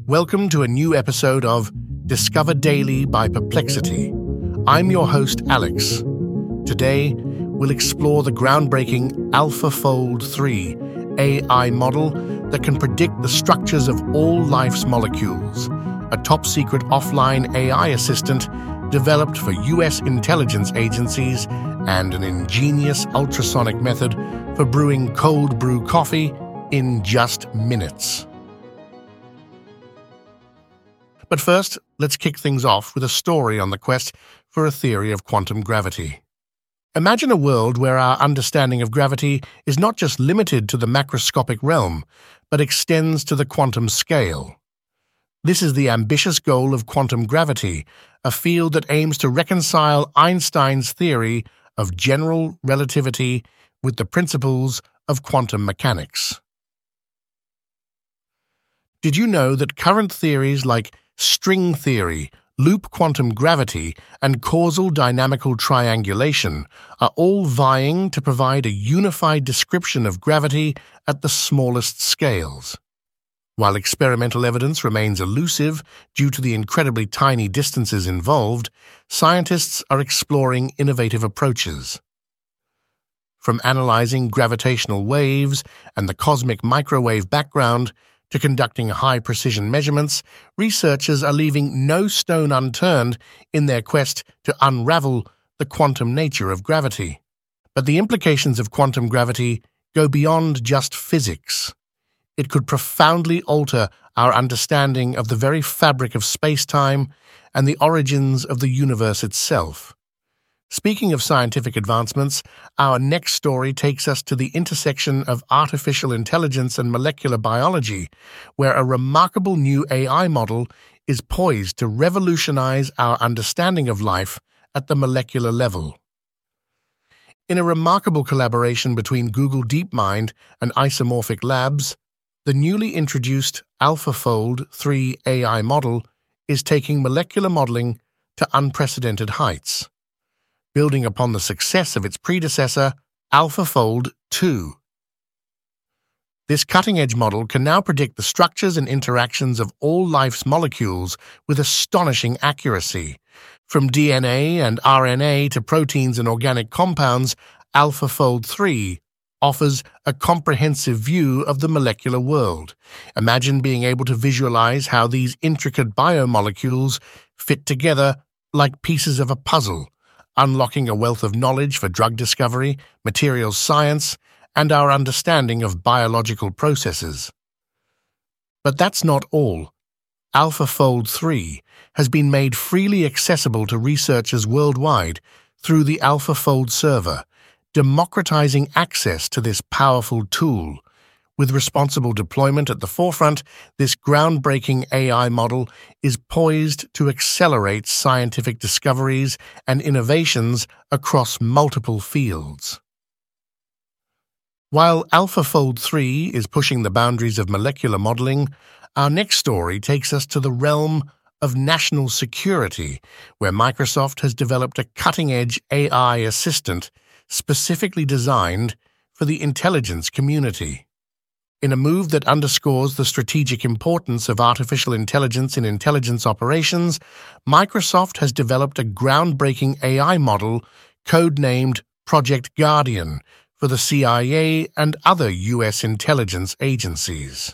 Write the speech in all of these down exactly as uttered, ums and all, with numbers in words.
Welcome to a new episode of Discover Daily by Perplexity. I'm your host, Alex. Today, we'll explore the groundbreaking AlphaFold three A I model that can predict the structures of all life's molecules, a top-secret offline A I assistant developed for U S intelligence agencies and an ingenious ultrasonic method for brewing cold brew coffee in just minutes. But first, let's kick things off with a story on the quest for a theory of quantum gravity. Imagine a world where our understanding of gravity is not just limited to the macroscopic realm, but extends to the quantum scale. This is the ambitious goal of quantum gravity, a field that aims to reconcile Einstein's theory of general relativity with the principles of quantum mechanics. Did you know that current theories like string theory, loop quantum gravity, and causal dynamical triangulation are all vying to provide a unified description of gravity at the smallest scales? While experimental evidence remains elusive due to the incredibly tiny distances involved, scientists are exploring innovative approaches. From analyzing gravitational waves and the cosmic microwave background to conducting high-precision measurements, researchers are leaving no stone unturned in their quest to unravel the quantum nature of gravity. But the implications of quantum gravity go beyond just physics. It could profoundly alter our understanding of the very fabric of space-time and the origins of the universe itself. Speaking of scientific advancements, our next story takes us to the intersection of artificial intelligence and molecular biology, where a remarkable new A I model is poised to revolutionize our understanding of life at the molecular level. In a remarkable collaboration between Google DeepMind and Isomorphic Labs, the newly introduced AlphaFold three A I model is taking molecular modeling to unprecedented heights, building upon the success of its predecessor, AlphaFold two. This cutting-edge model can now predict the structures and interactions of all life's molecules with astonishing accuracy. From D N A and R N A to proteins and organic compounds, AlphaFold three offers a comprehensive view of the molecular world. Imagine being able to visualize how these intricate biomolecules fit together like pieces of a puzzle, unlocking a wealth of knowledge for drug discovery, materials science, and our understanding of biological processes. But that's not all. AlphaFold three has been made freely accessible to researchers worldwide through the AlphaFold server, democratizing access to this powerful tool. With responsible deployment at the forefront, this groundbreaking A I model is poised to accelerate scientific discoveries and innovations across multiple fields. While AlphaFold three is pushing the boundaries of molecular modeling, our next story takes us to the realm of national security, where Microsoft has developed a cutting-edge A I assistant specifically designed for the intelligence community. In a move that underscores the strategic importance of artificial intelligence in intelligence operations, Microsoft has developed a groundbreaking A I model codenamed Project Guardian for the C I A and other U S intelligence agencies.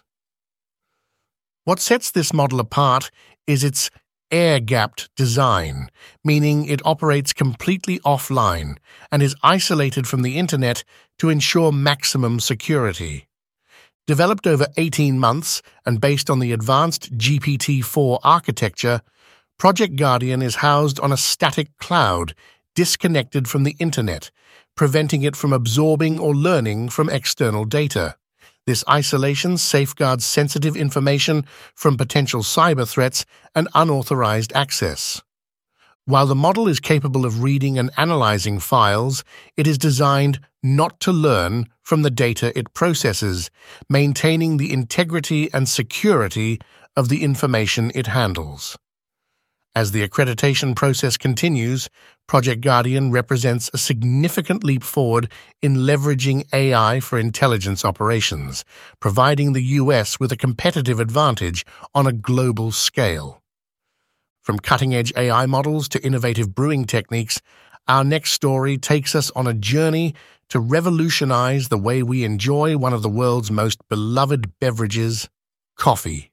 What sets this model apart is its air-gapped design, meaning it operates completely offline and is isolated from the Internet to ensure maximum security. Developed over eighteen months and based on the advanced G P T four architecture, Project Guardian is housed on a static cloud disconnected from the Internet, preventing it from absorbing or learning from external data. This isolation safeguards sensitive information from potential cyber threats and unauthorized access. While the model is capable of reading and analyzing files, it is designed not to learn from the data it processes, maintaining the integrity and security of the information it handles. As the accreditation process continues, Project Guardian represents a significant leap forward in leveraging A I for intelligence operations, providing the U S with a competitive advantage on a global scale. From cutting-edge A I models to innovative brewing techniques, our next story takes us on a journey to revolutionize the way we enjoy one of the world's most beloved beverages, coffee.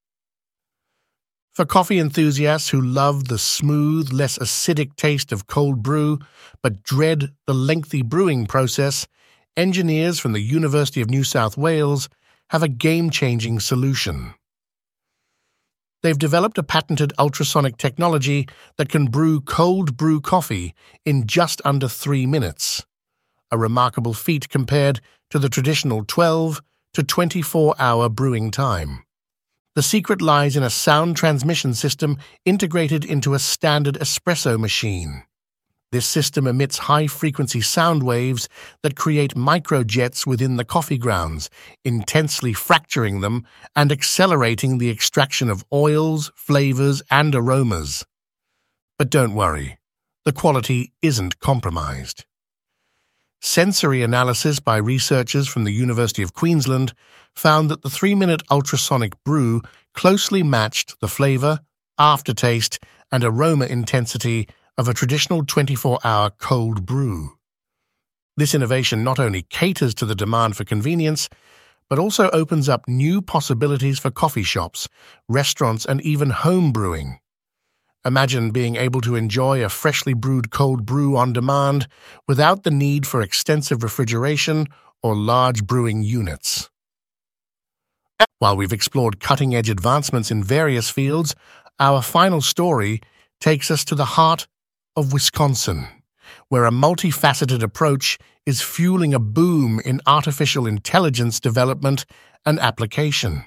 For coffee enthusiasts who love the smooth, less acidic taste of cold brew, but dread the lengthy brewing process, engineers from the University of New South Wales have a game-changing solution. They've developed a patented ultrasonic technology that can brew cold brew coffee in just under three minutes, a remarkable feat compared to the traditional twelve to twenty-four hour brewing time. The secret lies in a sound transmission system integrated into a standard espresso machine. This system emits high-frequency sound waves that create microjets within the coffee grounds, intensely fracturing them and accelerating the extraction of oils, flavors, and aromas. But don't worry, the quality isn't compromised. Sensory analysis by researchers from the University of Queensland found that the three-minute ultrasonic brew closely matched the flavor, aftertaste, and aroma intensity of a traditional twenty-four hour cold brew. This innovation not only caters to the demand for convenience, but also opens up new possibilities for coffee shops, restaurants, and even home brewing. Imagine being able to enjoy a freshly brewed cold brew on demand without the need for extensive refrigeration or large brewing units. While we've explored cutting-edge advancements in various fields, our final story takes us to the heart of Wisconsin, where a multifaceted approach is fueling a boom in artificial intelligence development and application.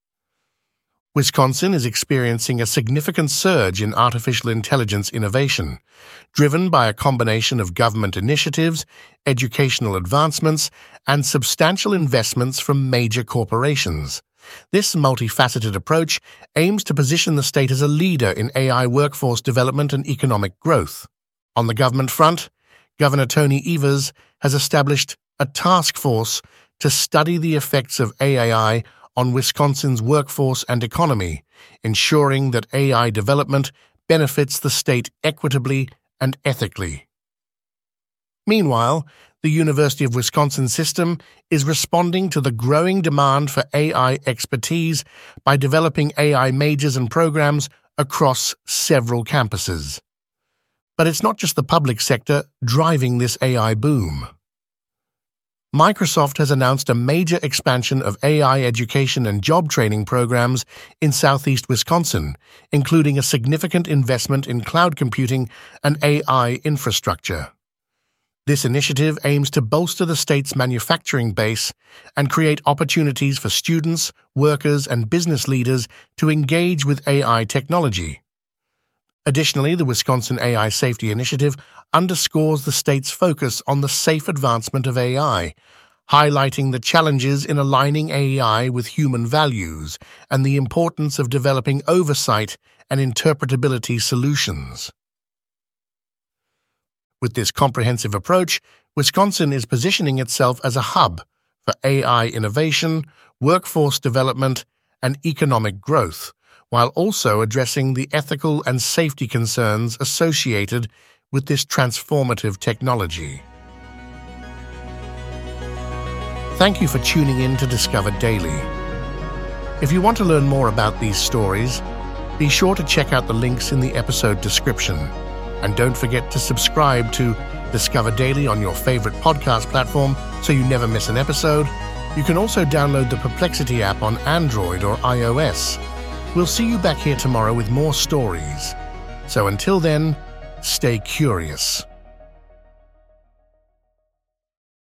Wisconsin is experiencing a significant surge in artificial intelligence innovation, driven by a combination of government initiatives, educational advancements, and substantial investments from major corporations. This multifaceted approach aims to position the state as a leader in A I workforce development and economic growth. On the government front, Governor Tony Evers has established a task force to study the effects of A I on Wisconsin's workforce and economy, ensuring that A I development benefits the state equitably and ethically. Meanwhile, the University of Wisconsin system is responding to the growing demand for A I expertise by developing A I majors and programs across several campuses. But it's not just the public sector driving this A I boom. Microsoft has announced a major expansion of A I education and job training programs in southeast Wisconsin, including a significant investment in cloud computing and A I infrastructure. This initiative aims to bolster the state's manufacturing base and create opportunities for students, workers, and business leaders to engage with A I technology. Additionally, the Wisconsin A I Safety Initiative underscores the state's focus on the safe advancement of A I, highlighting the challenges in aligning A I with human values and the importance of developing oversight and interpretability solutions. With this comprehensive approach, Wisconsin is positioning itself as a hub for A I innovation, workforce development, and economic growth, while also addressing the ethical and safety concerns associated with this transformative technology. Thank you for tuning in to Discover Daily. If you want to learn more about these stories, be sure to check out the links in the episode description. And don't forget to subscribe to Discover Daily on your favorite podcast platform so you never miss an episode. You can also download the Perplexity app on Android or iOS. We'll see you back here tomorrow with more stories. So until then, stay curious.